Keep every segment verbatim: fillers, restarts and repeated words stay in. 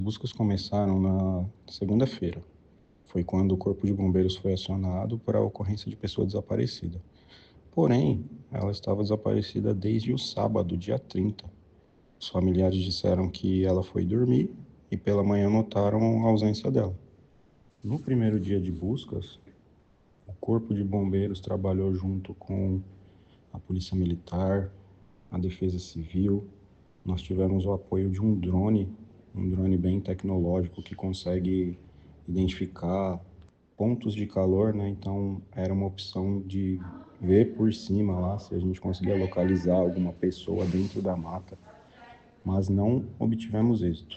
Buscas começaram na segunda-feira. Foi quando o Corpo de Bombeiros foi acionado para a ocorrência de pessoa desaparecida. Porém, ela estava desaparecida desde o sábado, dia trinta. Os familiares disseram que ela foi dormir e pela manhã notaram a ausência dela. No primeiro dia de buscas, o Corpo de Bombeiros trabalhou junto com a Polícia Militar, a Defesa Civil. Nós tivemos o apoio de um drone, um drone bem tecnológico que consegue identificar pontos de calor, né? Então era uma opção de ver por cima lá se a gente conseguia localizar alguma pessoa dentro da mata, mas não obtivemos êxito.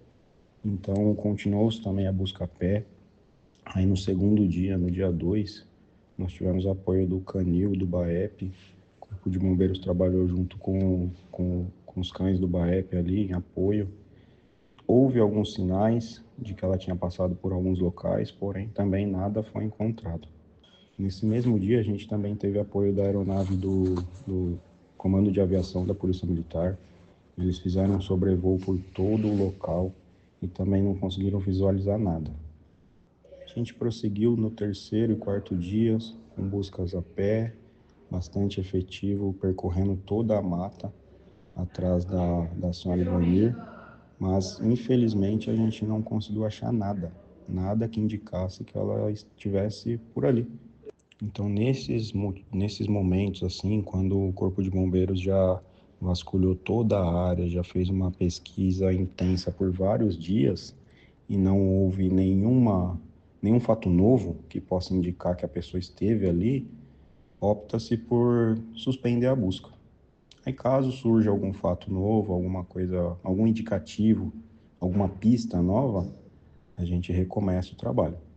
Então continuou-se também a busca a pé. Aí no segundo dia, no dia dois, nós tivemos apoio do Canil, do BAEP. O Corpo de Bombeiros trabalhou junto com, com, com os cães do BAEP ali em apoio. Houve alguns sinais de que ela tinha passado por alguns locais, porém também nada foi encontrado. Nesse mesmo dia, a gente também teve apoio da aeronave do, do Comando de Aviação da Polícia Militar. Eles fizeram um sobrevoo por todo o local e também não conseguiram visualizar nada. A gente prosseguiu no terceiro e quarto dias, com buscas a pé, bastante efetivo, percorrendo toda a mata atrás da, da senhora Ivanir, mas infelizmente a gente não conseguiu achar nada, nada que indicasse que ela estivesse por ali. Então, nesses, nesses momentos, assim, quando o Corpo de Bombeiros já vasculhou toda a área, já fez uma pesquisa intensa por vários dias e não houve nenhuma, nenhum fato novo que possa indicar que a pessoa esteve ali, opta-se por suspender a busca. Aí, caso surja algum fato novo, alguma coisa, algum indicativo, alguma pista nova, a gente recomeça o trabalho.